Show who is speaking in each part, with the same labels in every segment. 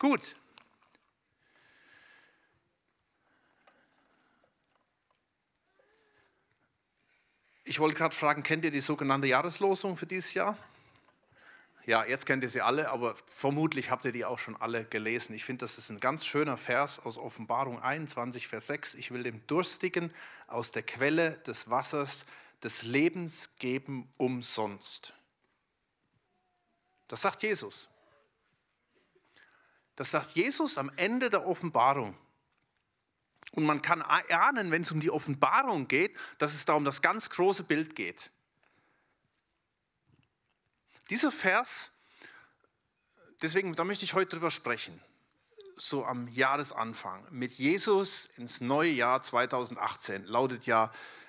Speaker 1: Gut. Ich wollte gerade fragen, kennt ihr die sogenannte Jahreslosung für dieses Jahr? Ja, jetzt kennt ihr sie alle, aber vermutlich habt ihr die auch schon alle gelesen. Ich finde, das ist ein ganz schöner Vers aus Offenbarung 21, Vers 6. Ich will dem Durstigen aus der Quelle des Wassers des Lebens geben umsonst. Das sagt Jesus. Das sagt Jesus am Ende der Offenbarung. Und man kann erahnen, wenn es um die Offenbarung geht, dass es da um das ganz große Bild geht. Dieser Vers, deswegen, da möchte ich heute drüber sprechen, so am Jahresanfang. Mit Jesus ins neue Jahr 2018 lautet ja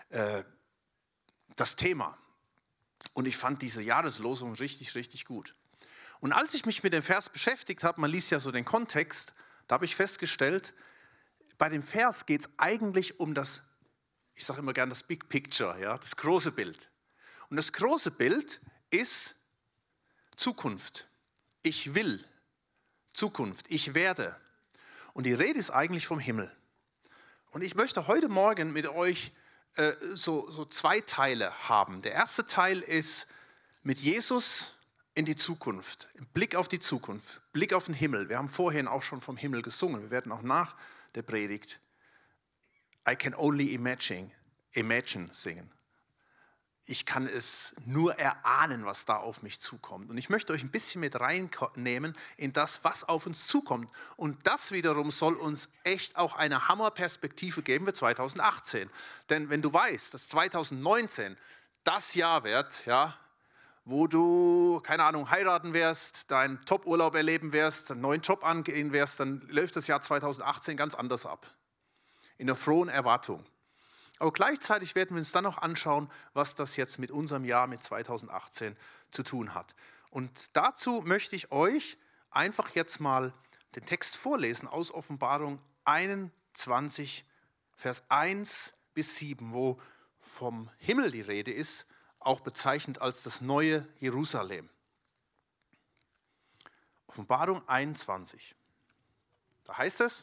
Speaker 1: das Thema. Und ich fand diese Jahreslosung richtig, richtig gut. Und als ich mich mit dem Vers beschäftigt habe, man liest ja so den Kontext, da habe ich festgestellt, bei dem Vers geht es eigentlich um das, ich sage immer gerne das Big Picture, ja, das große Bild. Und das große Bild ist Zukunft. Ich will Zukunft. Ich werde. Und die Rede ist eigentlich vom Himmel. Und ich möchte heute Morgen mit euch so zwei Teile haben. Der erste Teil ist mit Jesus in die Zukunft. Blick auf die Zukunft. Blick auf den Himmel. Wir haben vorhin auch schon vom Himmel gesungen. Wir werden auch nach der Predigt I can only imagine singen. Ich kann es nur erahnen, was da auf mich zukommt. Und ich möchte euch ein bisschen mit reinnehmen in das, was auf uns zukommt. Und das wiederum soll uns echt auch eine Hammerperspektive geben für 2018. Denn wenn du weißt, dass 2019 das Jahr wird, ja, wo du, keine Ahnung, heiraten wirst, deinen Top-Urlaub erleben wirst, einen neuen Job angehen wirst, dann läuft das Jahr 2018 ganz anders ab. In der frohen Erwartung. Aber gleichzeitig werden wir uns dann noch anschauen, was das jetzt mit unserem Jahr, mit 2018 zu tun hat. Und dazu möchte ich euch einfach jetzt mal den Text vorlesen aus Offenbarung 21, Vers 1 bis 7, wo vom Himmel die Rede ist, auch bezeichnet als das neue Jerusalem. Offenbarung 21. Da heißt es,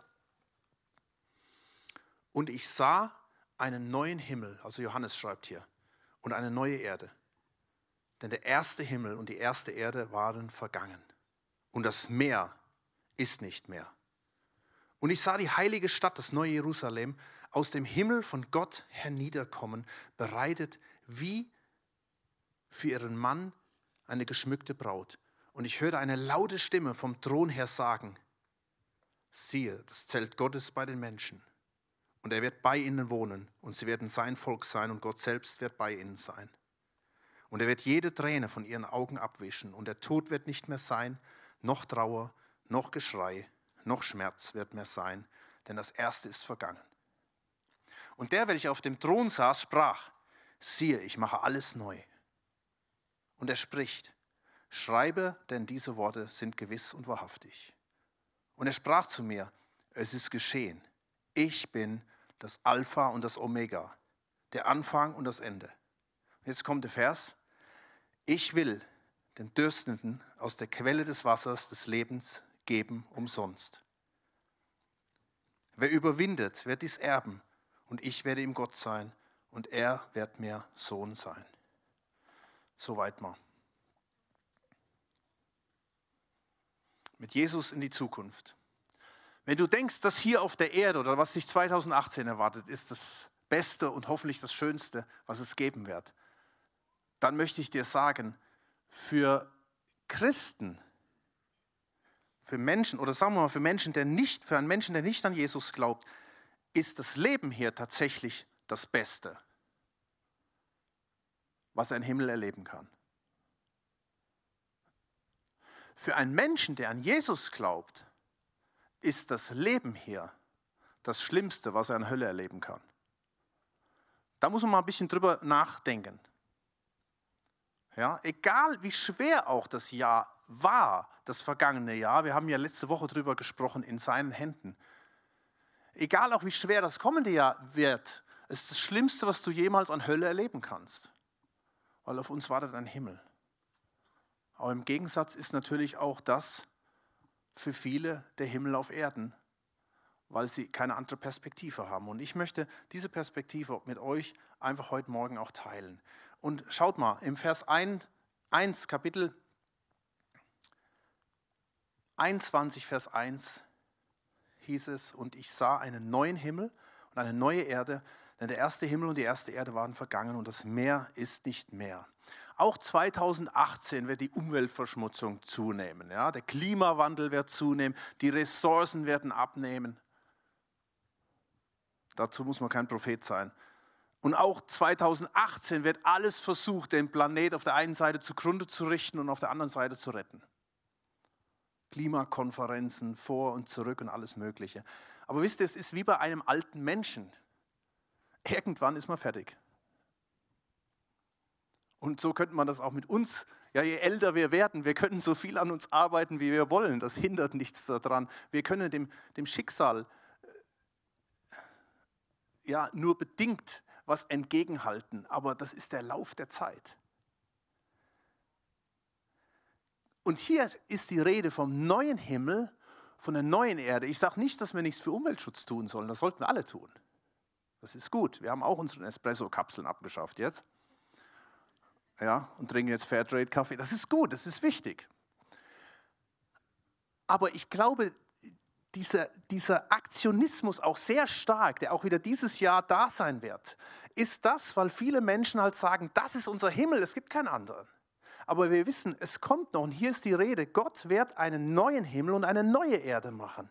Speaker 1: und ich sah einen neuen Himmel, also Johannes schreibt hier, und eine neue Erde. Denn der erste Himmel und die erste Erde waren vergangen. Und das Meer ist nicht mehr. Und ich sah die heilige Stadt, das neue Jerusalem, aus dem Himmel von Gott herniederkommen, bereitet wie für ihren Mann eine geschmückte Braut. Und ich hörte eine laute Stimme vom Thron her sagen, siehe, das Zelt Gottes bei den Menschen. Und er wird bei ihnen wohnen und sie werden sein Volk sein und Gott selbst wird bei ihnen sein. Und er wird jede Träne von ihren Augen abwischen und der Tod wird nicht mehr sein, noch Trauer, noch Geschrei, noch Schmerz wird mehr sein, denn das Erste ist vergangen. Und der, welcher auf dem Thron saß, sprach, siehe, ich mache alles neu. Und er spricht, schreibe, denn diese Worte sind gewiss und wahrhaftig. Und er sprach zu mir, es ist geschehen. Ich bin das Alpha und das Omega, der Anfang und das Ende. Jetzt kommt der Vers. Ich will den Dürstenden aus der Quelle des Wassers des Lebens geben umsonst. Wer überwindet, wird dies erben, und ich werde ihm Gott sein, und er wird mir Sohn sein. Soweit mal. Mit Jesus in die Zukunft. Wenn du denkst, dass hier auf der Erde oder was dich 2018 erwartet, ist das Beste und hoffentlich das Schönste, was es geben wird, dann möchte ich dir sagen, für Christen, für Menschen oder sagen wir mal für einen Menschen, der nicht an Jesus glaubt, ist das Leben hier tatsächlich das Beste, was er im Himmel erleben kann. Für einen Menschen, der an Jesus glaubt, ist das Leben hier das Schlimmste, was er in der Hölle erleben kann. Da muss man mal ein bisschen drüber nachdenken. Ja, egal wie schwer auch das Jahr war, das vergangene Jahr, wir haben ja letzte Woche drüber gesprochen, in seinen Händen. Egal auch wie schwer das kommende Jahr wird, ist das Schlimmste, was du jemals an Hölle erleben kannst. Weil auf uns wartet ein Himmel. Aber im Gegensatz ist natürlich auch das, für viele der Himmel auf Erden, weil sie keine andere Perspektive haben. Und ich möchte diese Perspektive mit euch einfach heute Morgen auch teilen. Und schaut mal, im Vers 1, Kapitel 21, Vers 1 hieß es, und ich sah einen neuen Himmel und eine neue Erde, denn der erste Himmel und die erste Erde waren vergangen und das Meer ist nicht mehr. Auch 2018 wird die Umweltverschmutzung zunehmen. Ja? Der Klimawandel wird zunehmen, die Ressourcen werden abnehmen. Dazu muss man kein Prophet sein. Und auch 2018 wird alles versucht, den Planet auf der einen Seite zugrunde zu richten und auf der anderen Seite zu retten. Klimakonferenzen, vor und zurück und alles Mögliche. Aber wisst ihr, es ist wie bei einem alten Menschen. Irgendwann ist man fertig. Und so könnte man das auch mit uns, ja, je älter wir werden, wir können so viel an uns arbeiten, wie wir wollen. Das hindert nichts daran. Wir können dem Schicksal ja nur bedingt was entgegenhalten, aber das ist der Lauf der Zeit. Und hier ist die Rede vom neuen Himmel, von der neuen Erde. Ich sage nicht, dass wir nichts für Umweltschutz tun sollen, das sollten wir alle tun. Das ist gut. Wir haben auch unsere Espresso-Kapseln abgeschafft jetzt. Ja, und trinken jetzt Fairtrade-Kaffee. Das ist gut, das ist wichtig. Aber ich glaube, dieser Aktionismus auch sehr stark, der auch wieder dieses Jahr da sein wird, ist das, weil viele Menschen halt sagen, das ist unser Himmel, es gibt keinen anderen. Aber wir wissen, es kommt noch, und hier ist die Rede, Gott wird einen neuen Himmel und eine neue Erde machen.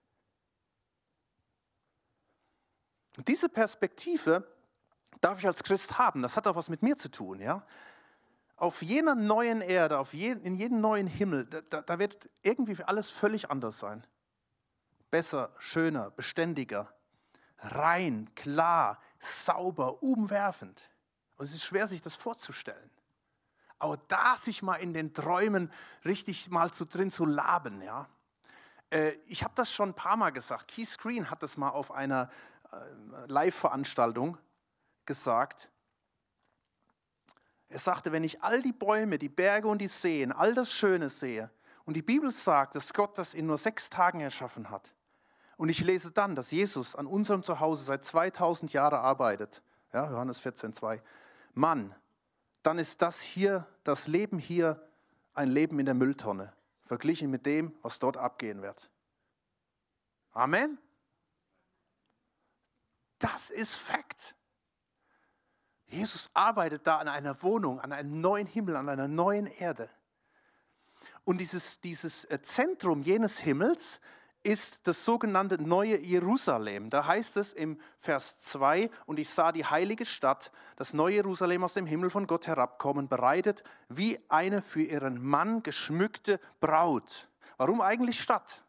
Speaker 1: Und diese Perspektive darf ich als Christ haben, das hat auch was mit mir zu tun. Ja? Auf jener neuen Erde, in jedem neuen Himmel, da wird irgendwie alles völlig anders sein. Besser, schöner, beständiger, rein, klar, sauber, umwerfend. Und es ist schwer, sich das vorzustellen. Aber da sich mal in den Träumen richtig mal drin zu laben. Ja? Ich habe das schon ein paar Mal gesagt. Keith Green hat das mal auf einer Live-Veranstaltung gesagt. Er sagte, wenn ich all die Bäume, die Berge und die Seen, all das Schöne sehe, und die Bibel sagt, dass Gott das in nur 6 Tagen erschaffen hat, und ich lese dann, dass Jesus an unserem Zuhause seit 2000 Jahren arbeitet, ja, Johannes 14,2, Mann, dann ist das Leben hier ein Leben in der Mülltonne, verglichen mit dem, was dort abgehen wird. Amen? Das ist Fakt. Jesus arbeitet da an einer Wohnung, an einem neuen Himmel, an einer neuen Erde. Und dieses Zentrum jenes Himmels ist das sogenannte Neue Jerusalem. Da heißt es im Vers 2, und ich sah die heilige Stadt, das Neue Jerusalem aus dem Himmel von Gott herabkommen, bereitet wie eine für ihren Mann geschmückte Braut. Warum eigentlich Stadt?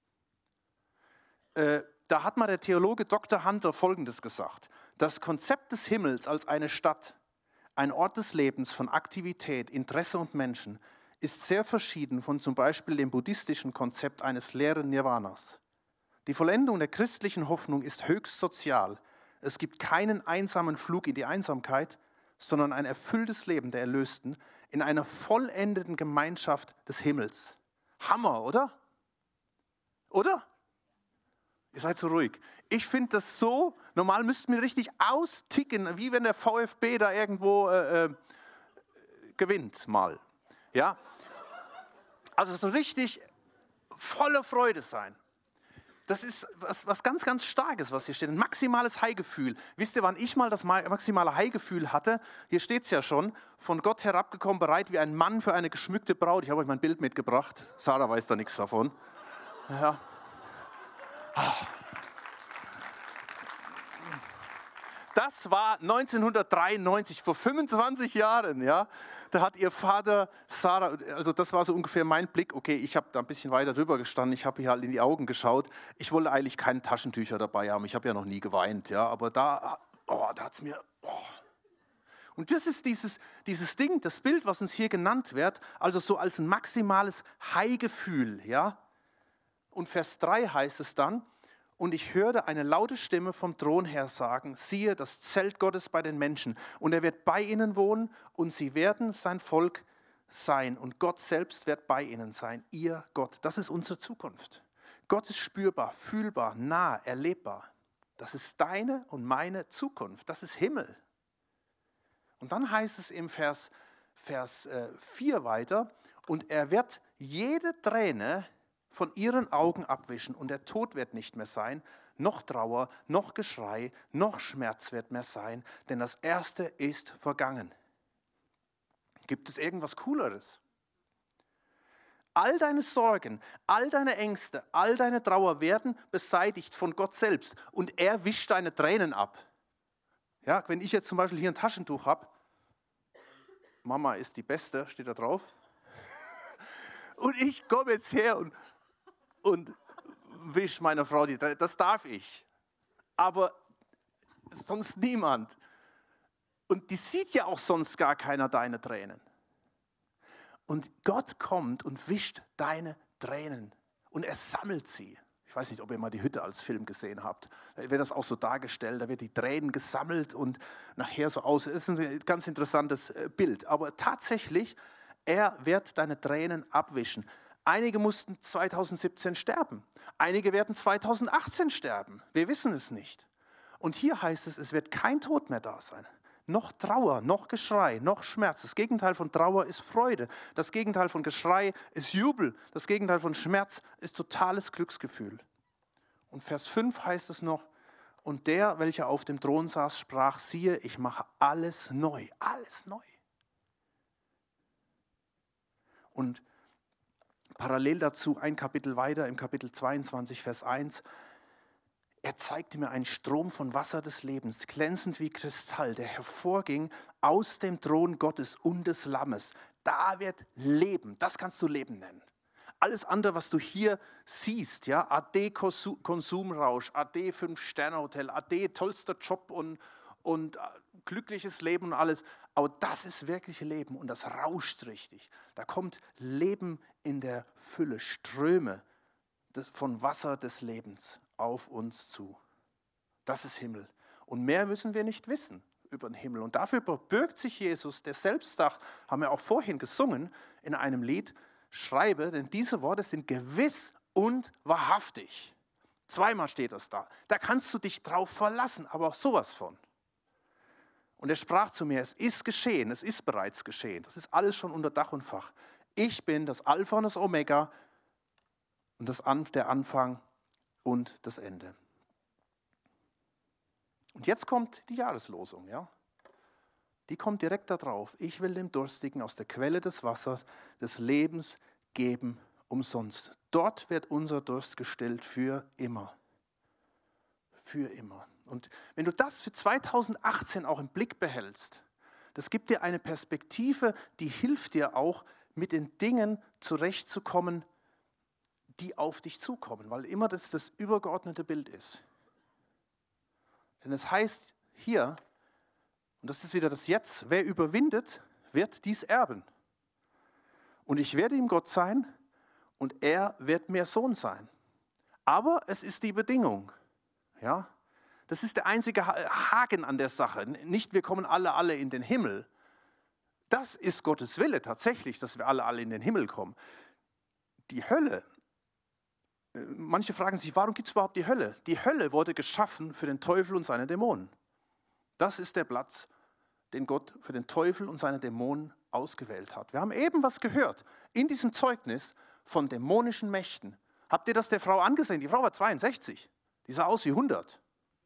Speaker 1: Da hat mal der Theologe Dr. Hunter Folgendes gesagt. Das Konzept des Himmels als eine Stadt, ein Ort des Lebens von Aktivität, Interesse und Menschen, ist sehr verschieden von zum Beispiel dem buddhistischen Konzept eines leeren Nirvanas. Die Vollendung der christlichen Hoffnung ist höchst sozial. Es gibt keinen einsamen Flug in die Einsamkeit, sondern ein erfülltes Leben der Erlösten in einer vollendeten Gemeinschaft des Himmels. Hammer, oder? Oder? Ihr seid so ruhig. Ich finde das so, normal müssten wir richtig austicken, wie wenn der VfB da irgendwo gewinnt mal. Ja? Also so richtig voller Freude sein. Das ist was ganz, ganz Starkes, was hier steht. Ein maximales High-Gefühl. Wisst ihr, wann ich mal das maximale High-Gefühl hatte? Hier steht es ja schon. Von Gott herabgekommen, bereit wie ein Mann für eine geschmückte Braut. Ich habe euch mein Bild mitgebracht. Sarah weiß da nichts davon. Ja. Das war 1993, vor 25 Jahren, ja. Da hat ihr Vater Sarah, also das war so ungefähr mein Blick, okay, ich habe da ein bisschen weiter drüber gestanden, ich habe ihr halt in die Augen geschaut. Ich wollte eigentlich keine Taschentücher dabei haben, ich habe ja noch nie geweint, ja, aber da hat es mir, Und das ist dieses Ding, das Bild, was uns hier genannt wird, also so als ein maximales High-Gefühl, ja. Und Vers 3 heißt es dann, und ich hörte eine laute Stimme vom Thron her sagen, siehe, das Zelt Gottes bei den Menschen, und er wird bei ihnen wohnen, und sie werden sein Volk sein und Gott selbst wird bei ihnen sein. Ihr Gott, das ist unsere Zukunft. Gott ist spürbar, fühlbar, nah, erlebbar. Das ist deine und meine Zukunft. Das ist Himmel. Und dann heißt es im Vers 4 weiter, und er wird jede Träne von ihren Augen abwischen und der Tod wird nicht mehr sein, noch Trauer, noch Geschrei, noch Schmerz wird mehr sein, denn das Erste ist vergangen. Gibt es irgendwas Cooleres? All deine Sorgen, all deine Ängste, all deine Trauer werden beseitigt von Gott selbst und er wischt deine Tränen ab. Ja, wenn ich jetzt zum Beispiel hier ein Taschentuch habe, Mama ist die Beste, steht da drauf, und ich komme jetzt her und wisch meiner Frau die Tränen, das darf ich, aber sonst niemand. Und die sieht ja auch sonst gar keiner deine Tränen. Und Gott kommt und wischt deine Tränen und er sammelt sie. Ich weiß nicht, ob ihr mal die Hütte als Film gesehen habt. Da wird das auch so dargestellt, da wird die Tränen gesammelt und nachher so aus. Das ist ein ganz interessantes Bild. Aber tatsächlich, er wird deine Tränen abwischen. Einige mussten 2017 sterben. Einige werden 2018 sterben. Wir wissen es nicht. Und hier heißt es, es wird kein Tod mehr da sein. Noch Trauer, noch Geschrei, noch Schmerz. Das Gegenteil von Trauer ist Freude. Das Gegenteil von Geschrei ist Jubel. Das Gegenteil von Schmerz ist totales Glücksgefühl. Und Vers 5 heißt es noch, und der, welcher auf dem Thron saß, sprach, siehe, ich mache alles neu. Alles neu. Und parallel dazu ein Kapitel weiter, im Kapitel 22, Vers 1, er zeigte mir einen Strom von Wasser des Lebens, glänzend wie Kristall, der hervorging aus dem Thron Gottes und des Lammes. Da wird Leben, das kannst du Leben nennen. Alles andere, was du hier siehst, ja, AD Konsumrausch, AD 5-Sterne-Hotel, AD tollster Job und glückliches Leben und alles, aber das ist wirklich Leben und das rauscht richtig. Da kommt Leben in der Fülle, Ströme von Wasser des Lebens auf uns zu. Das ist Himmel. Und mehr müssen wir nicht wissen über den Himmel. Und dafür verbirgt sich Jesus, der selbst sagt, haben wir auch vorhin gesungen in einem Lied, schreibe, denn diese Worte sind gewiss und wahrhaftig. Zweimal steht das da. Da kannst du dich drauf verlassen, aber auch sowas von. Und er sprach zu mir, es ist geschehen, es ist bereits geschehen. Das ist alles schon unter Dach und Fach. Ich bin das Alpha und das Omega und der Anfang und das Ende. Und jetzt kommt die Jahreslosung, ja? Die kommt direkt da drauf. Ich will dem Durstigen aus der Quelle des Wassers des Lebens geben umsonst. Dort wird unser Durst gestillt für immer. Für immer. Und wenn du das für 2018 auch im Blick behältst, das gibt dir eine Perspektive, die hilft dir auch, mit den Dingen zurechtzukommen, die auf dich zukommen, weil immer das übergeordnete Bild ist. Denn es heißt hier, und das ist wieder das Jetzt, wer überwindet, wird dies erben. Und ich werde ihm Gott sein und er wird mir Sohn sein. Aber es ist die Bedingung. Ja? Das ist der einzige Haken an der Sache. Nicht, wir kommen alle in den Himmel. Das ist Gottes Wille tatsächlich, dass wir alle in den Himmel kommen. Die Hölle, manche fragen sich, warum gibt es überhaupt die Hölle? Die Hölle wurde geschaffen für den Teufel und seine Dämonen. Das ist der Platz, den Gott für den Teufel und seine Dämonen ausgewählt hat. Wir haben eben was gehört in diesem Zeugnis von dämonischen Mächten. Habt ihr das der Frau angesehen? Die Frau war 62. Die sah aus wie 100.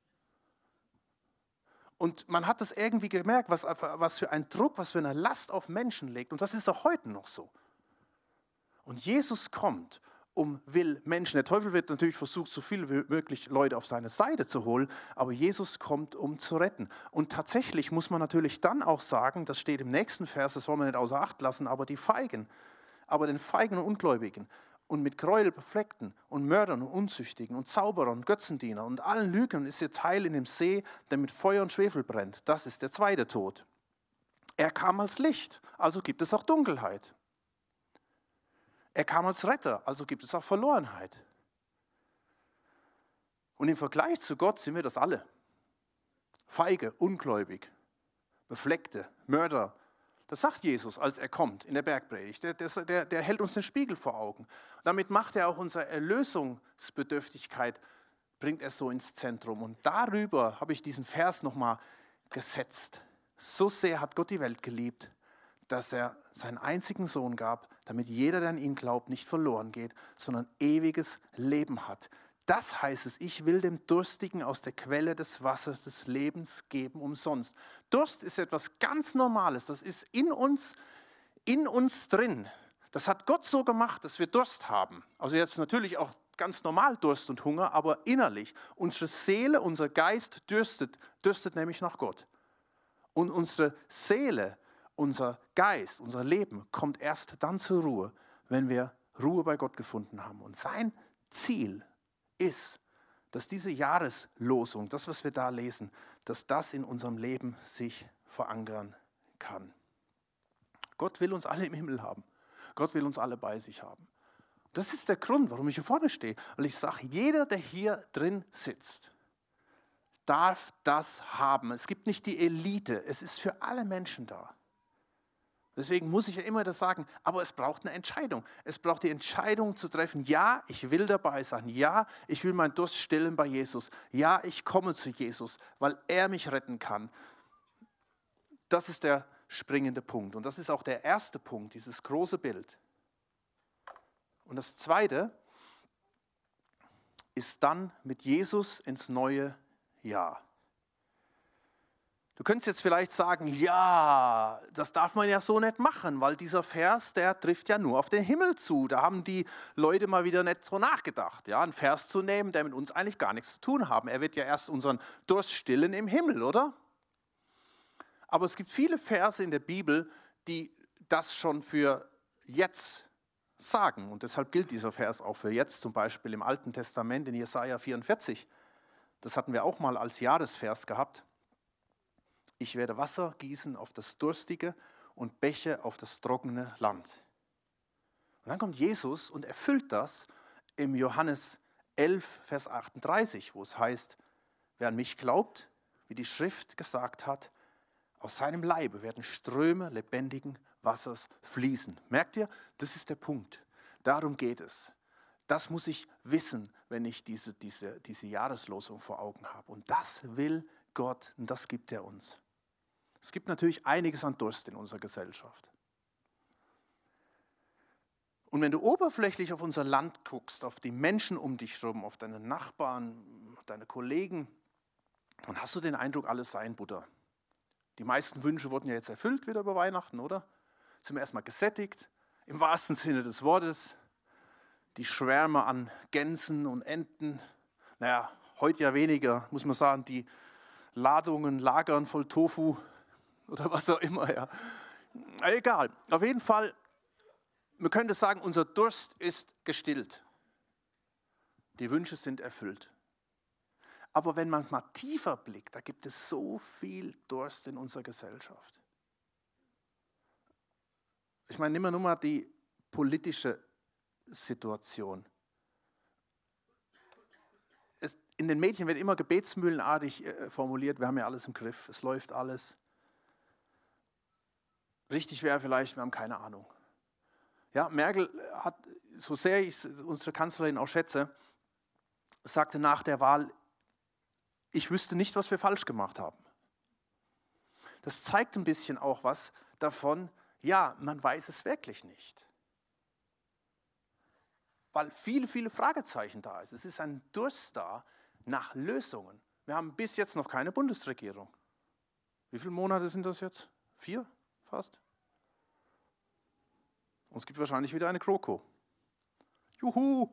Speaker 1: Und man hat das irgendwie gemerkt, was für ein Druck, was für eine Last auf Menschen legt. Und das ist auch heute noch so. Und Jesus kommt, will Menschen, der Teufel wird natürlich versucht, so viel wie möglich Leute auf seine Seite zu holen, aber Jesus kommt, um zu retten. Und tatsächlich muss man natürlich dann auch sagen, das steht im nächsten Vers, das wollen wir nicht außer Acht lassen, aber den Feigen und Ungläubigen und mit Gräuel befleckten und Mördern und Unzüchtigen und Zauberern und Götzendienern und allen Lügnern ist ihr Teil in dem See, der mit Feuer und Schwefel brennt. Das ist der zweite Tod. Er kam als Licht, also gibt es auch Dunkelheit. Er kam als Retter, also gibt es auch Verlorenheit. Und im Vergleich zu Gott sind wir das alle. Feige, ungläubig, befleckte, Mörder, Das sagt Jesus, als er kommt in der Bergpredigt. Der hält uns den Spiegel vor Augen. Damit macht er auch unsere Erlösungsbedürftigkeit, bringt er so ins Zentrum. Und darüber habe ich diesen Vers nochmal gesetzt. So sehr hat Gott die Welt geliebt, dass er seinen einzigen Sohn gab, damit jeder, der an ihn glaubt, nicht verloren geht, sondern ewiges Leben hat. Das heißt es, ich will dem Durstigen aus der Quelle des Wassers des Lebens geben umsonst. Durst ist etwas ganz Normales, das ist in uns drin. Das hat Gott so gemacht, dass wir Durst haben. Also jetzt natürlich auch ganz normal Durst und Hunger, aber innerlich. Unsere Seele, unser Geist dürstet nämlich nach Gott. Und unsere Seele, unser Geist, unser Leben kommt erst dann zur Ruhe, wenn wir Ruhe bei Gott gefunden haben. Und sein Ziel ist, dass diese Jahreslosung, das, was wir da lesen, dass das in unserem Leben sich verankern kann. Gott will uns alle im Himmel haben. Gott will uns alle bei sich haben. Das ist der Grund, warum ich hier vorne stehe. Weil ich sage, jeder, der hier drin sitzt, darf das haben. Es gibt nicht die Elite, es ist für alle Menschen da. Deswegen muss ich ja immer das sagen, aber es braucht eine Entscheidung. Es braucht die Entscheidung zu treffen, ja, ich will dabei sein. Ja, ich will meinen Durst stillen bei Jesus. Ja, ich komme zu Jesus, weil er mich retten kann. Das ist der springende Punkt. Und das ist auch der erste Punkt, dieses große Bild. Und das zweite ist dann mit Jesus ins neue Jahr. Du könntest jetzt vielleicht sagen, ja, das darf man ja so nicht machen, weil dieser Vers, der trifft ja nur auf den Himmel zu. Da haben die Leute mal wieder nicht so nachgedacht, ja, einen Vers zu nehmen, der mit uns eigentlich gar nichts zu tun hat. Er wird ja erst unseren Durst stillen im Himmel, oder? Aber es gibt viele Verse in der Bibel, die das schon für jetzt sagen. Und deshalb gilt dieser Vers auch für jetzt, zum Beispiel im Alten Testament in Jesaja 44. Das hatten wir auch mal als Jahresvers gehabt. Ich werde Wasser gießen auf das Durstige und Bäche auf das trockene Land. Und dann kommt Jesus und erfüllt das im Johannes 11, Vers 38, wo es heißt, wer an mich glaubt, wie die Schrift gesagt hat, aus seinem Leibe werden Ströme lebendigen Wassers fließen. Merkt ihr, das ist der Punkt. Darum geht es. Das muss ich wissen, wenn ich diese Jahreslosung vor Augen habe. Und das will Gott und das gibt er uns. Es gibt natürlich einiges an Durst in unserer Gesellschaft. Und wenn du oberflächlich auf unser Land guckst, auf die Menschen um dich herum, auf deine Nachbarn, deine Kollegen, dann hast du den Eindruck, alles sei in Butter. Die meisten Wünsche wurden ja jetzt erfüllt wieder über Weihnachten, oder? Sind wir erstmal gesättigt, im wahrsten Sinne des Wortes. Die Schwärme an Gänsen und Enten, naja, heute ja weniger, muss man sagen, die Ladungen, Lagern voll Tofu oder was auch immer, ja. Egal, auf jeden Fall, man könnte sagen, unser Durst ist gestillt. Die Wünsche sind erfüllt. Aber wenn man mal tiefer blickt, da gibt es so viel Durst in unserer Gesellschaft. Ich meine, nehmen wir nur mal die politische Situation. In den Medien wird immer gebetsmühlenartig formuliert, wir haben ja alles im Griff, es läuft alles. Richtig wäre vielleicht, wir haben keine Ahnung. Ja, Merkel hat, so sehr ich unsere Kanzlerin auch schätze, sagte nach der Wahl, ich wüsste nicht, was wir falsch gemacht haben. Das zeigt ein bisschen auch was davon, ja, man weiß es wirklich nicht. Weil viele, viele Fragezeichen da ist. Es ist ein Durst da nach Lösungen. Wir haben bis jetzt noch keine Bundesregierung. Wie viele Monate sind das jetzt? 4 fast? Und es gibt wahrscheinlich wieder eine GroKo. Juhu!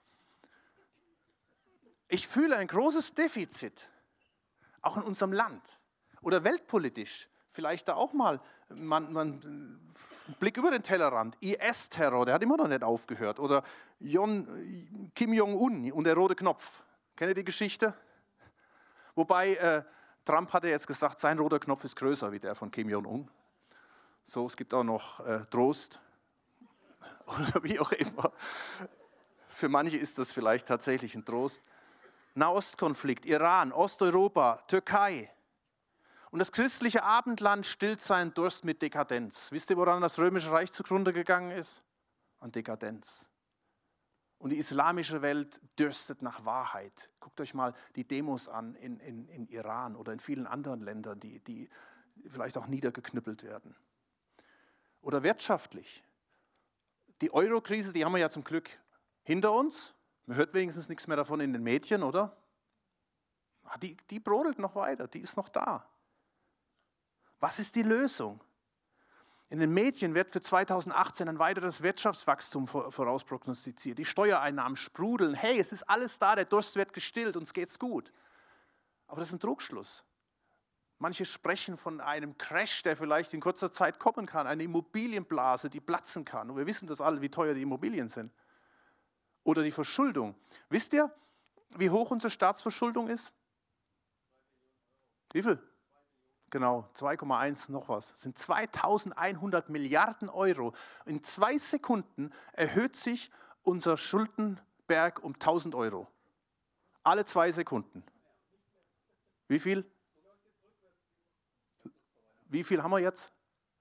Speaker 1: Ich fühle ein großes Defizit, auch in unserem Land oder weltpolitisch. Vielleicht da auch mal einen Blick über den Tellerrand. IS-Terror, der hat immer noch nicht aufgehört. Oder Kim Jong-un und der rote Knopf. Kennt ihr die Geschichte? Wobei Trump hat ja jetzt gesagt, sein roter Knopf ist größer wie der von Kim Jong-un. So, es gibt auch noch Trost. Oder wie auch immer. Für manche ist das vielleicht tatsächlich ein Trost. Nahostkonflikt, Iran, Osteuropa, Türkei. Und das christliche Abendland stillt seinen Durst mit Dekadenz. Wisst ihr, woran das Römische Reich zugrunde gegangen ist? An Dekadenz. Und die islamische Welt dürstet nach Wahrheit. Guckt euch mal die Demos an in Iran oder in vielen anderen Ländern, die vielleicht auch niedergeknüppelt werden. Oder wirtschaftlich. Die Euro-Krise, die haben wir ja zum Glück hinter uns. Man hört wenigstens nichts mehr davon in den Medien, oder? Die brodelt noch weiter, die ist noch da. Was ist die Lösung? In den Medien wird für 2018 ein weiteres Wirtschaftswachstum vorausprognostiziert. Die Steuereinnahmen sprudeln. Hey, es ist alles da, der Durst wird gestillt, uns geht's gut. Aber das ist ein Trugschluss. Manche sprechen von einem Crash, der vielleicht in kurzer Zeit kommen kann. Eine Immobilienblase, die platzen kann. Und wir wissen das alle, wie teuer die Immobilien sind. Oder die Verschuldung. Wisst ihr, wie hoch unsere Staatsverschuldung ist? Wie viel? Genau, 2,1 noch was. Das sind 2100 Milliarden Euro. In 2 Sekunden erhöht sich unser Schuldenberg um 1000 Euro. Alle 2 Sekunden. Wie viel? Wie viel haben wir jetzt?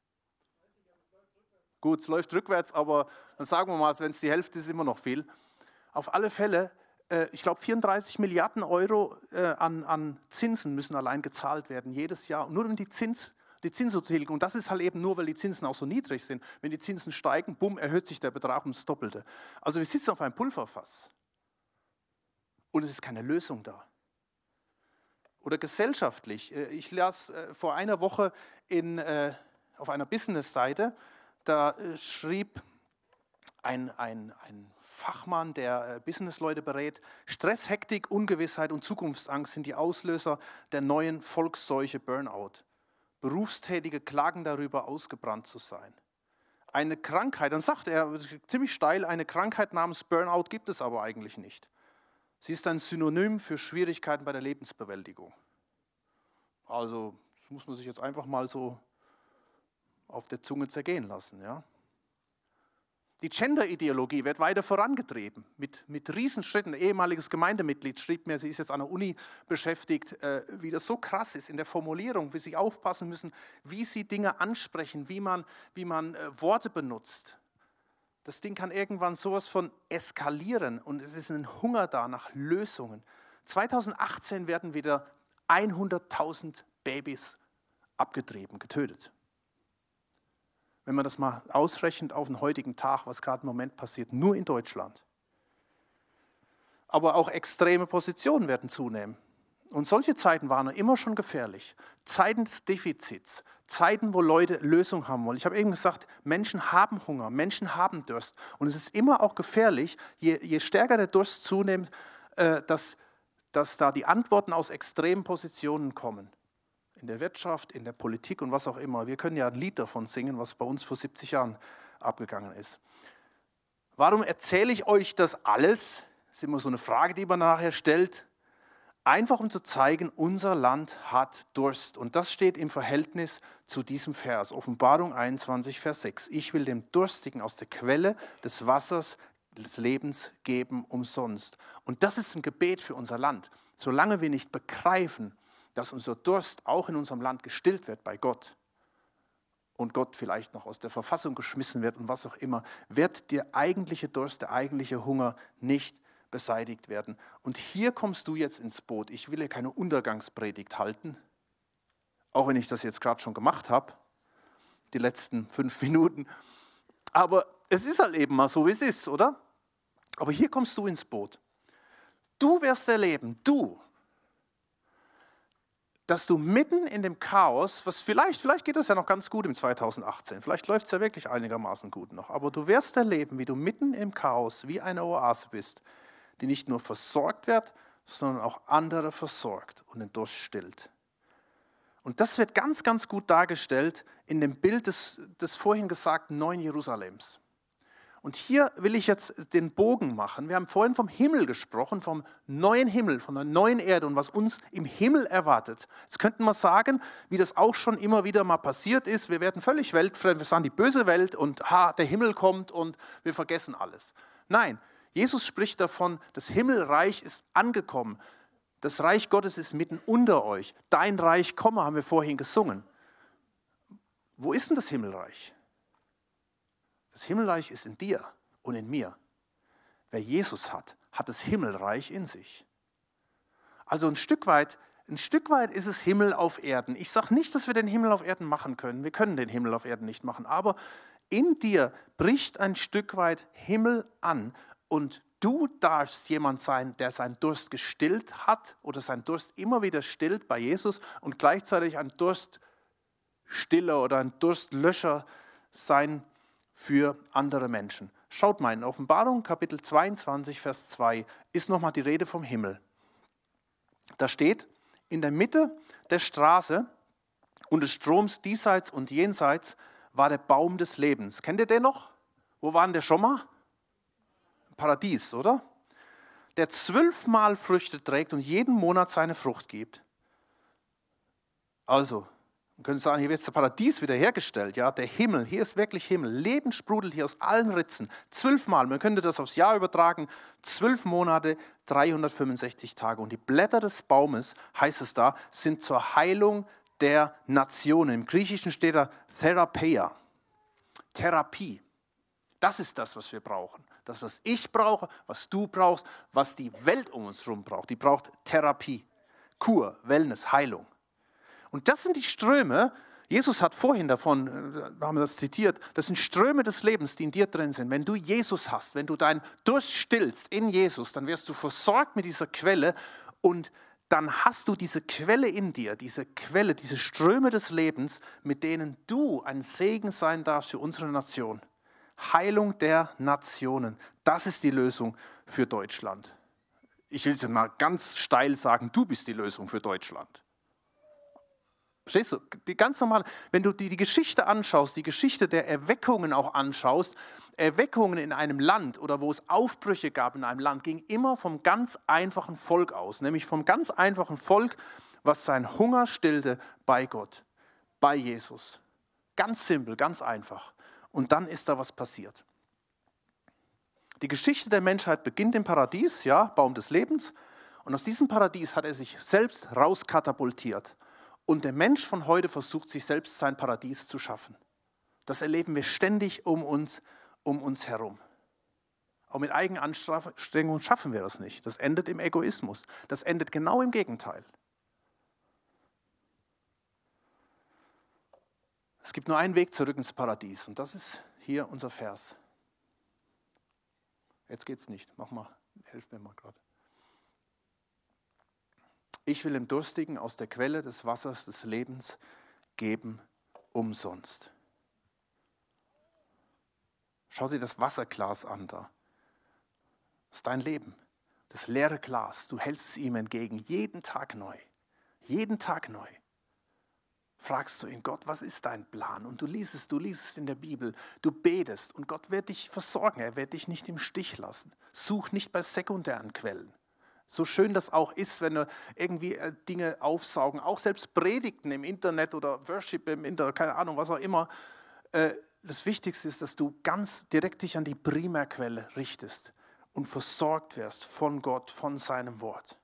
Speaker 1: Gut, es läuft rückwärts, aber dann sagen wir mal, wenn es die Hälfte ist, immer noch viel. Auf alle Fälle, ich glaube 34 Milliarden Euro an Zinsen müssen allein gezahlt werden, jedes Jahr. Und nur um die Zinstilgung. Und das ist halt eben nur, weil die Zinsen auch so niedrig sind. Wenn die Zinsen steigen, bumm, erhöht sich der Betrag um das Doppelte. Also wir sitzen auf einem Pulverfass. Und es ist keine Lösung da. Oder gesellschaftlich. Ich las vor einer Woche auf einer Business-Seite, da schrieb ein Fachmann, der Businessleute berät, Stress, Hektik, Ungewissheit und Zukunftsangst sind die Auslöser der neuen Volksseuche Burnout. Berufstätige klagen darüber, ausgebrannt zu sein. Eine Krankheit, dann sagt er ziemlich steil, eine Krankheit namens Burnout gibt es aber eigentlich nicht. Sie ist ein Synonym für Schwierigkeiten bei der Lebensbewältigung. Also, das muss man sich jetzt einfach mal so auf der Zunge zergehen lassen. Ja? Die Gender-Ideologie wird weiter vorangetrieben, mit Riesenschritten. Ein ehemaliges Gemeindemitglied schrieb mir, sie ist jetzt an der Uni beschäftigt, wie das so krass ist in der Formulierung, wie sie aufpassen müssen, wie sie Dinge ansprechen, wie man Worte benutzt. Das Ding kann irgendwann sowas von eskalieren und es ist ein Hunger da nach Lösungen. 2018 werden wieder 100.000 Babys abgetrieben, getötet. Wenn man das mal ausrechnet auf den heutigen Tag, was gerade im Moment passiert, nur in Deutschland. Aber auch extreme Positionen werden zunehmen. Und solche Zeiten waren immer schon gefährlich. Zeiten des Defizits, Zeiten, wo Leute Lösungen haben wollen. Ich habe eben gesagt, Menschen haben Hunger, Menschen haben Durst. Und es ist immer auch gefährlich, je stärker der Durst zunimmt, dass da die Antworten aus extremen Positionen kommen. In der Wirtschaft, in der Politik und was auch immer. Wir können ja ein Lied davon singen, was bei uns vor 70 Jahren abgegangen ist. Warum erzähle ich euch das alles? Das ist immer so eine Frage, die man nachher stellt. Einfach um zu zeigen, unser Land hat Durst. Und das steht im Verhältnis zu diesem Vers. Offenbarung 21, Vers 6. Ich will dem Durstigen aus der Quelle des Wassers des Lebens geben umsonst. Und das ist ein Gebet für unser Land. Solange wir nicht begreifen, dass unser Durst auch in unserem Land gestillt wird bei Gott und Gott vielleicht noch aus der Verfassung geschmissen wird und was auch immer, wird der eigentliche Durst, der eigentliche Hunger nicht beseitigt werden. Und hier kommst du jetzt ins Boot. Ich will hier keine Untergangspredigt halten, auch wenn ich das jetzt gerade schon gemacht habe, die letzten 5 Minuten. Aber es ist halt eben mal so, wie es ist, oder? Aber hier kommst du ins Boot. Du wirst erleben, dass du mitten in dem Chaos, was vielleicht geht das ja noch ganz gut im 2018, vielleicht läuft es ja wirklich einigermaßen gut noch, aber du wirst erleben, wie du mitten im Chaos wie eine Oase bist, die nicht nur versorgt wird, sondern auch andere versorgt und den Durst stillt. Und das wird ganz, ganz gut dargestellt in dem Bild des vorhin gesagten neuen Jerusalems. Und hier will ich jetzt den Bogen machen. Wir haben vorhin vom Himmel gesprochen, vom neuen Himmel, von der neuen Erde und was uns im Himmel erwartet. Jetzt könnten wir sagen, wie das auch schon immer wieder mal passiert ist, wir werden völlig weltfremd, wir sagen die böse Welt und der Himmel kommt und wir vergessen alles. Nein, Jesus spricht davon, das Himmelreich ist angekommen. Das Reich Gottes ist mitten unter euch. Dein Reich komme, haben wir vorhin gesungen. Wo ist denn das Himmelreich? Das Himmelreich ist in dir und in mir. Wer Jesus hat, hat das Himmelreich in sich. Also ein Stück weit ist es Himmel auf Erden. Ich sage nicht, dass wir den Himmel auf Erden machen können. Wir können den Himmel auf Erden nicht machen. Aber in dir bricht ein Stück weit Himmel an. Und du darfst jemand sein, der seinen Durst gestillt hat oder seinen Durst immer wieder stillt bei Jesus und gleichzeitig ein Durststiller oder ein Durstlöscher sein für andere Menschen. Schaut mal, in Offenbarung Kapitel 22, Vers 2 ist nochmal die Rede vom Himmel. Da steht, in der Mitte der Straße und des Stroms diesseits und jenseits war der Baum des Lebens. Kennt ihr den noch? Wo war denn der schon mal? Im Paradies, oder? Der 12-mal Früchte trägt und jeden Monat seine Frucht gibt. Also, man könnte sagen, hier wird das Paradies wiederhergestellt. Ja, der Himmel, hier ist wirklich Himmel. Leben sprudelt hier aus allen Ritzen. 12-mal, man könnte das aufs Jahr übertragen. 12 Monate, 365 Tage. Und die Blätter des Baumes, heißt es da, sind zur Heilung der Nationen. Im Griechischen steht da Therapeia. Therapie. Das ist das, was wir brauchen. Das, was ich brauche, was du brauchst, was die Welt um uns herum braucht. Die braucht Therapie, Kur, Wellness, Heilung. Und das sind die Ströme, Jesus hat vorhin davon, da haben wir das zitiert, das sind Ströme des Lebens, die in dir drin sind. Wenn du Jesus hast, wenn du deinen Durst stillst in Jesus, dann wirst du versorgt mit dieser Quelle und dann hast du diese Quelle in dir, diese Quelle, diese Ströme des Lebens, mit denen du ein Segen sein darfst für unsere Nation. Heilung der Nationen, das ist die Lösung für Deutschland. Ich will es mal ganz steil sagen, du bist die Lösung für Deutschland. Verstehst du? Die ganz normal, wenn du die Geschichte anschaust, die Geschichte der Erweckungen auch anschaust, Erweckungen in einem Land oder wo es Aufbrüche gab in einem Land, ging immer vom ganz einfachen Volk aus, nämlich vom ganz einfachen Volk, was seinen Hunger stillte bei Gott, bei Jesus. Ganz simpel, ganz einfach. Und dann ist da was passiert. Die Geschichte der Menschheit beginnt im Paradies, ja, Baum des Lebens. Und aus diesem Paradies hat er sich selbst rauskatapultiert. Und der Mensch von heute versucht, sich selbst sein Paradies zu schaffen. Das erleben wir ständig um uns herum. Auch mit Eigenanstrengung schaffen wir das nicht. Das endet im Egoismus. Das endet genau im Gegenteil. Es gibt nur einen Weg zurück ins Paradies und das ist hier unser Vers. Jetzt geht's nicht. Mach mal, helf mir mal gerade. Ich will dem Durstigen aus der Quelle des Wassers des Lebens geben umsonst. Schau dir das Wasserglas an da. Das ist dein Leben. Das leere Glas. Du hältst es ihm entgegen. Jeden Tag neu. Jeden Tag neu. Fragst du ihn, Gott, was ist dein Plan? Und du liest es in der Bibel. Du betest und Gott wird dich versorgen. Er wird dich nicht im Stich lassen. Such nicht bei sekundären Quellen. So schön das auch ist, wenn wir irgendwie Dinge aufsaugen, auch selbst Predigten im Internet oder Worship im Internet, keine Ahnung, was auch immer. Das Wichtigste ist, dass du ganz direkt dich an die Primärquelle richtest und versorgt wirst von Gott, von seinem Wort.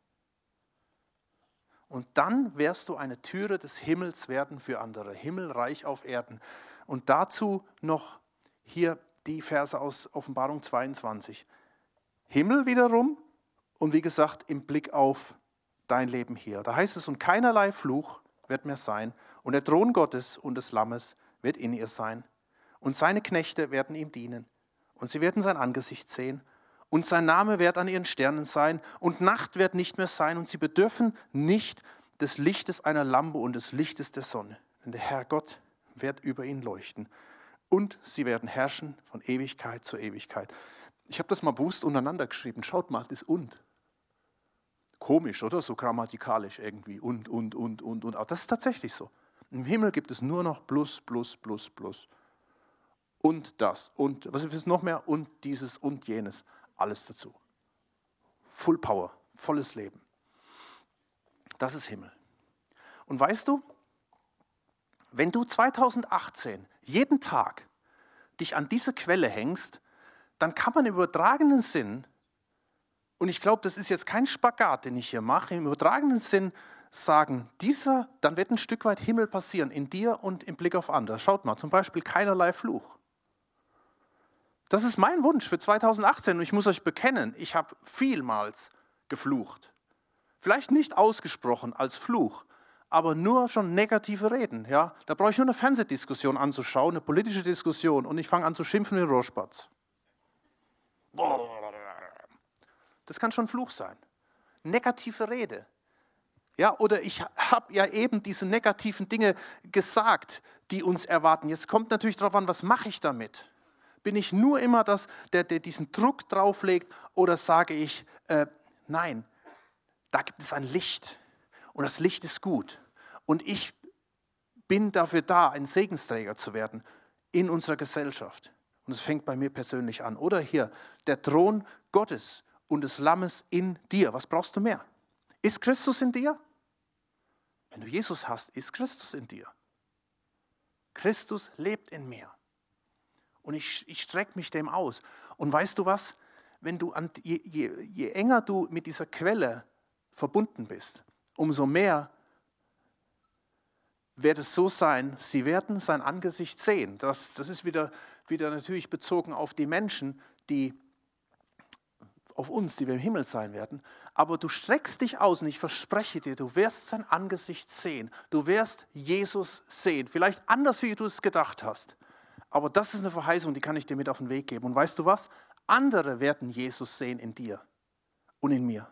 Speaker 1: Und dann wirst du eine Türe des Himmels werden für andere, Himmelreich auf Erden. Und dazu noch hier die Verse aus Offenbarung 22. Himmel wiederum, und wie gesagt, im Blick auf dein Leben hier. Da heißt es, und keinerlei Fluch wird mehr sein. Und der Thron Gottes und des Lammes wird in ihr sein. Und seine Knechte werden ihm dienen. Und sie werden sein Angesicht sehen. Und sein Name wird an ihren Sternen sein. Und Nacht wird nicht mehr sein. Und sie bedürfen nicht des Lichtes einer Lampe und des Lichtes der Sonne. Denn der Herr Gott wird über ihn leuchten. Und sie werden herrschen von Ewigkeit zu Ewigkeit. Ich habe das mal bewusst untereinander geschrieben. Schaut mal, das ist und. Komisch, oder? So grammatikalisch irgendwie. Und. Aber das ist tatsächlich so. Im Himmel gibt es nur noch plus, plus, plus, plus. Und das. Und was ist noch mehr? Und dieses und jenes. Alles dazu. Full Power. Volles Leben. Das ist Himmel. Und weißt du, wenn du 2018 jeden Tag dich an diese Quelle hängst, dann kann man im übertragenen Sinn Und ich glaube, das ist jetzt kein Spagat, den ich hier mache. Im übertragenen Sinn sagen, dann wird ein Stück weit Himmel passieren, in dir und im Blick auf andere. Schaut mal, zum Beispiel keinerlei Fluch. Das ist mein Wunsch für 2018 und ich muss euch bekennen, ich habe vielmals geflucht. Vielleicht nicht ausgesprochen als Fluch, aber nur schon negative Reden. Ja? Da brauche ich nur eine Fernsehdiskussion anzuschauen, eine politische Diskussion und ich fange an zu schimpfen wie ein Rohrspatz. Das kann schon Fluch sein. Negative Rede. Ja, oder ich habe ja eben diese negativen Dinge gesagt, die uns erwarten. Jetzt kommt natürlich darauf an, was mache ich damit? Bin ich nur immer das, der diesen Druck drauflegt, oder sage ich, nein, da gibt es ein Licht und das Licht ist gut. Und ich bin dafür da, ein Segensträger zu werden in unserer Gesellschaft. Und es fängt bei mir persönlich an. Oder hier, der Thron Gottes und des Lammes in dir. Was brauchst du mehr? Ist Christus in dir? Wenn du Jesus hast, ist Christus in dir. Christus lebt in mir. Und ich strecke mich dem aus. Und weißt du was? Wenn du je enger du mit dieser Quelle verbunden bist, umso mehr wird es so sein, sie werden sein Angesicht sehen. Das ist wieder natürlich bezogen auf die Menschen, auf uns, die wir im Himmel sein werden. Aber du streckst dich aus und ich verspreche dir, du wirst sein Angesicht sehen. Du wirst Jesus sehen. Vielleicht anders, wie du es gedacht hast. Aber das ist eine Verheißung, die kann ich dir mit auf den Weg geben. Und weißt du was? Andere werden Jesus sehen in dir und in mir.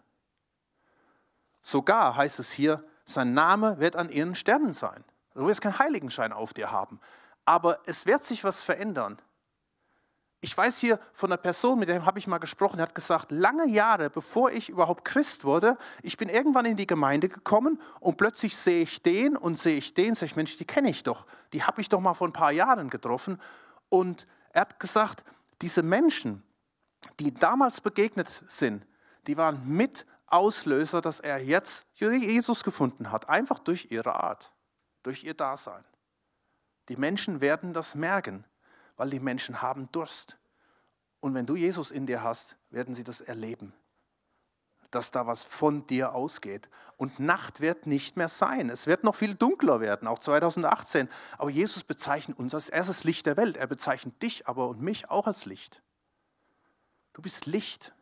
Speaker 1: Sogar heißt es hier, sein Name wird an ihren Sternen sein. Du wirst keinen Heiligenschein auf dir haben. Aber es wird sich was verändern. Ich weiß hier von einer Person, mit der habe ich mal gesprochen, die hat gesagt, lange Jahre bevor ich überhaupt Christ wurde, ich bin irgendwann in die Gemeinde gekommen und plötzlich sehe ich den und sehe ich den, sage ich, Mensch, die kenne ich doch, die habe ich doch mal vor ein paar Jahren getroffen. Und er hat gesagt, diese Menschen, die damals begegnet sind, die waren mit Auslöser, dass er jetzt Jesus gefunden hat, einfach durch ihre Art, durch ihr Dasein. Die Menschen werden das merken, weil die Menschen haben Durst. Und wenn du Jesus in dir hast, werden sie das erleben, dass da was von dir ausgeht. Und Nacht wird nicht mehr sein. Es wird noch viel dunkler werden, auch 2018. Aber Jesus bezeichnet uns als erstes Licht der Welt. Er bezeichnet dich aber und mich auch als Licht. Du bist Licht.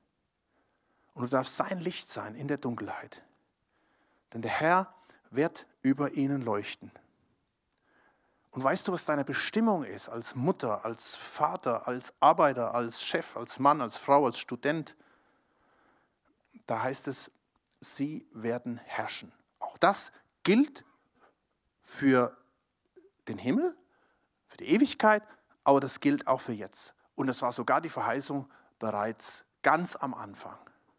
Speaker 1: Und du darfst sein Licht sein in der Dunkelheit. Denn der Herr wird über ihnen leuchten. Und weißt du, was deine Bestimmung ist als Mutter, als Vater, als Arbeiter, als Chef, als Mann, als Frau, als Student? Da heißt es, sie werden herrschen. Auch das gilt für den Himmel, für die Ewigkeit, aber das gilt auch für jetzt. Und das war sogar die Verheißung bereits ganz am Anfang.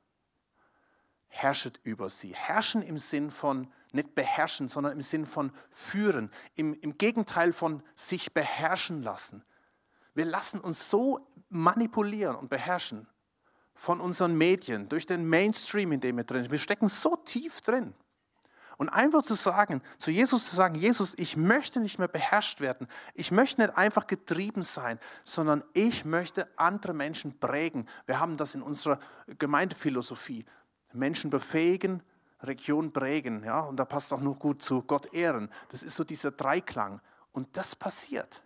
Speaker 1: Herrschet über sie. Herrschen im Sinn von nicht beherrschen, sondern im Sinn von führen. Im Gegenteil von sich beherrschen lassen. Wir lassen uns so manipulieren und beherrschen von unseren Medien, durch den Mainstream, in dem wir drin sind. Wir stecken so tief drin. Und einfach zu sagen, zu Jesus zu sagen, Jesus, ich möchte nicht mehr beherrscht werden. Ich möchte nicht einfach getrieben sein, sondern ich möchte andere Menschen prägen. Wir haben das in unserer Gemeindephilosophie. Menschen befähigen, Region prägen. Ja? Und da passt auch noch gut zu Gott ehren. Das ist so dieser Dreiklang. Und das passiert.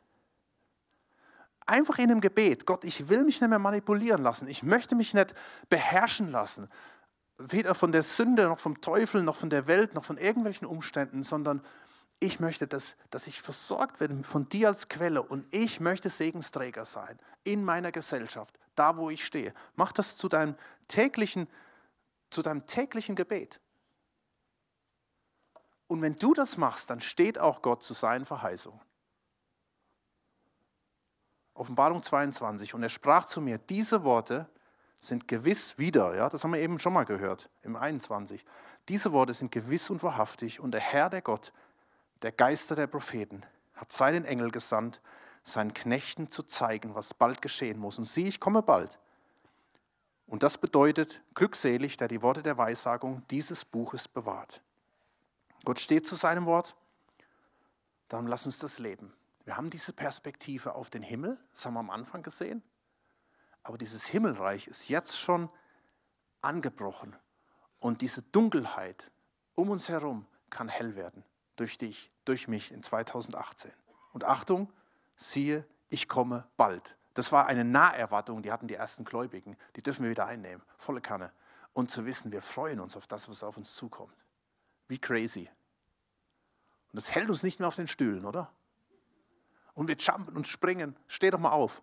Speaker 1: Einfach in einem Gebet. Gott, ich will mich nicht mehr manipulieren lassen. Ich möchte mich nicht beherrschen lassen. Weder von der Sünde, noch vom Teufel, noch von der Welt, noch von irgendwelchen Umständen, sondern ich möchte, dass ich versorgt werde von dir als Quelle und ich möchte Segensträger sein in meiner Gesellschaft, da wo ich stehe. Mach das zu deinem täglichen Gebet. Und wenn du das machst, dann steht auch Gott zu seinen Verheißungen. Offenbarung 22. Und er sprach zu mir, diese Worte sind gewiss wieder, ja, das haben wir eben schon mal gehört, im 21. Diese Worte sind gewiss und wahrhaftig und der Herr, der Gott, der Geister der Propheten, hat seinen Engel gesandt, seinen Knechten zu zeigen, was bald geschehen muss. Und sieh, ich komme bald. Und das bedeutet, glückselig, der die Worte der Weissagung dieses Buches bewahrt. Gott steht zu seinem Wort, darum lass uns das leben. Wir haben diese Perspektive auf den Himmel, das haben wir am Anfang gesehen, aber dieses Himmelreich ist jetzt schon angebrochen. Und diese Dunkelheit um uns herum kann hell werden. Durch dich, durch mich in 2018. Und Achtung, siehe, ich komme bald. Das war eine Naherwartung, die hatten die ersten Gläubigen. Die dürfen wir wieder einnehmen, volle Kanne. Und zu wissen, wir freuen uns auf das, was auf uns zukommt. Wie crazy. Und das hält uns nicht mehr auf den Stühlen, oder? Und wir jumpen und springen. Steh doch mal auf.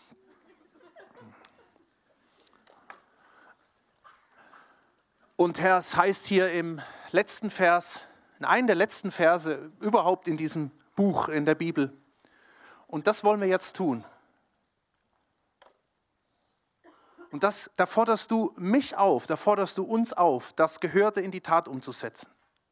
Speaker 1: Und Herr, es heißt hier im letzten Vers, in einem der letzten Verse überhaupt in diesem Buch in der Bibel. Und das wollen wir jetzt tun. Und da forderst du mich auf, da forderst du uns auf, das Gehörte in die Tat umzusetzen.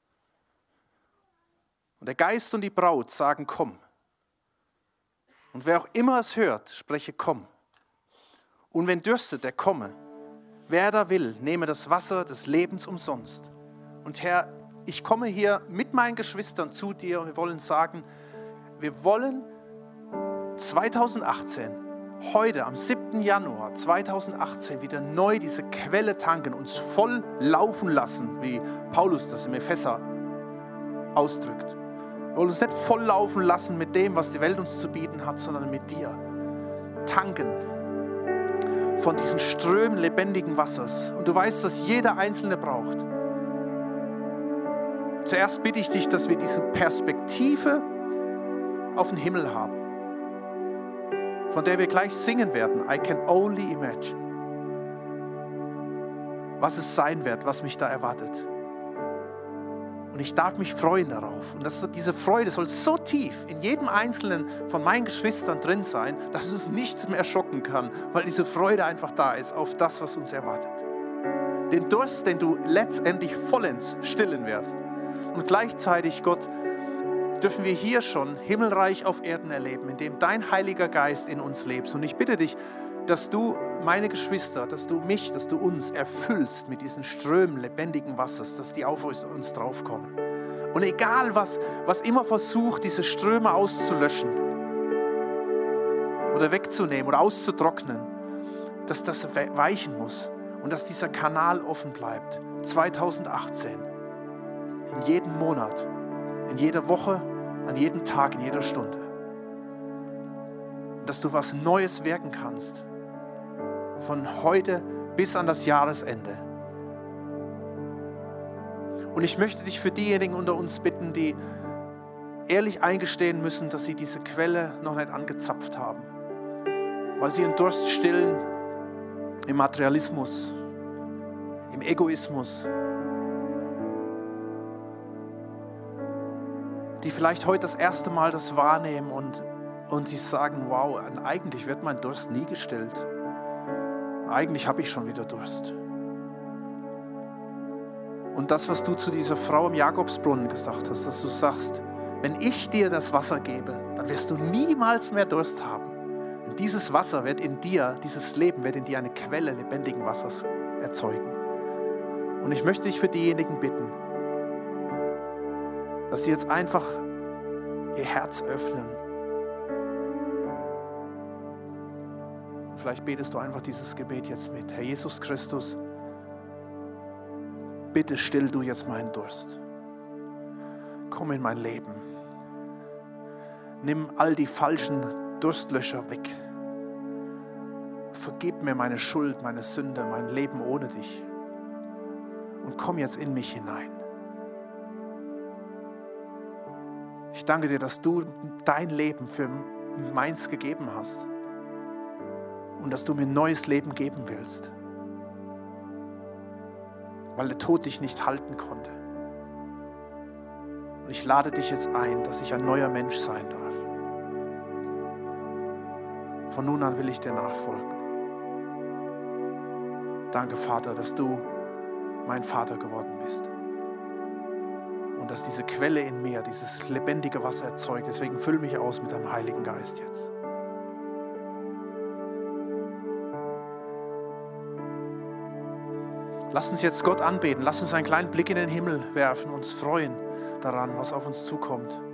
Speaker 1: Und der Geist und die Braut sagen, komm. Und wer auch immer es hört, spreche, komm. Und wenn dürstet, der komme. Wer da will, nehme das Wasser des Lebens umsonst. Und Herr, ich komme hier mit meinen Geschwistern zu dir und wir wollen sagen, wir wollen 2018, heute am 7. Januar 2018 wieder neu diese Quelle tanken, uns voll laufen lassen, wie Paulus das im Epheser ausdrückt. Wir wollen uns nicht voll laufen lassen mit dem, was die Welt uns zu bieten hat, sondern mit dir. Tanken von diesen Strömen lebendigen Wassers. Und du weißt, was jeder Einzelne braucht. Zuerst bitte ich dich, dass wir diese Perspektive auf den Himmel haben, von der wir gleich singen werden. I can only imagine. Was es sein wird, was mich da erwartet. Und ich darf mich freuen darauf. Und diese Freude soll so tief in jedem Einzelnen von meinen Geschwistern drin sein, dass uns nichts mehr schocken kann, weil diese Freude einfach da ist auf das, was uns erwartet. Den Durst, den du letztendlich vollends stillen wirst. Und gleichzeitig, Gott, dürfen wir hier schon Himmelreich auf Erden erleben, in dem dein Heiliger Geist in uns lebt. Und ich bitte dich, dass du meine Geschwister, dass du mich, dass du uns erfüllst mit diesen Strömen lebendigen Wassers, dass die auf uns draufkommen. Und egal was immer versucht, diese Ströme auszulöschen oder wegzunehmen oder auszutrocknen, dass das weichen muss und dass dieser Kanal offen bleibt. 2018, in jedem Monat, in jeder Woche, an jedem Tag, in jeder Stunde. Und dass du was Neues wirken kannst. Von heute bis an das Jahresende. Und ich möchte dich für diejenigen unter uns bitten, die ehrlich eingestehen müssen, dass sie diese Quelle noch nicht angezapft haben. Weil sie ihren Durst stillen im Materialismus, im Egoismus. Die vielleicht heute das erste Mal das wahrnehmen und sie sagen, wow, eigentlich wird mein Durst nie gestillt. Eigentlich habe ich schon wieder Durst. Und das, was du zu dieser Frau im Jakobsbrunnen gesagt hast, dass du sagst, wenn ich dir das Wasser gebe, dann wirst du niemals mehr Durst haben. Und dieses Wasser wird in dir, dieses Leben wird in dir eine Quelle lebendigen Wassers erzeugen. Und ich möchte dich für diejenigen bitten, dass sie jetzt einfach ihr Herz öffnen. Vielleicht betest du einfach dieses Gebet jetzt mit. Herr Jesus Christus, bitte still du jetzt meinen Durst. Komm in mein Leben. Nimm all die falschen Durstlöscher weg. Vergib mir meine Schuld, meine Sünde, mein Leben ohne dich. Und komm jetzt in mich hinein. Ich danke dir, dass du dein Leben für meins gegeben hast. Und dass du mir ein neues Leben geben willst. Weil der Tod dich nicht halten konnte. Und ich lade dich jetzt ein, dass ich ein neuer Mensch sein darf. Von nun an will ich dir nachfolgen. Danke, Vater, dass du mein Vater geworden bist. Und dass diese Quelle in mir, dieses lebendige Wasser erzeugt. Deswegen füll mich aus mit deinem Heiligen Geist jetzt. Lass uns jetzt Gott anbeten. Lass uns einen kleinen Blick in den Himmel werfen, uns freuen daran, was auf uns zukommt.